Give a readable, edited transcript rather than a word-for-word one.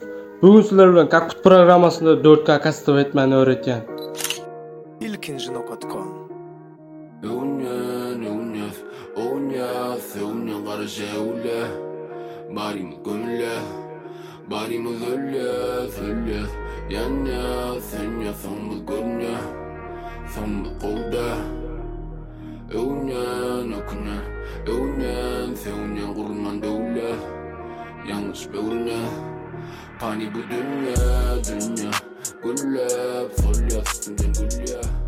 Bugün sizler bilen Kakut programmasında 4K kastı etmeni öğretken. ilkinci.com Barimo ذله يانا ثانية ثم قلنا ثم قودا اونا نكنا اونا ثونا غرمان دولة yanlış bölüne Pani bu dünya dünya Gülle Folya üstünden gülle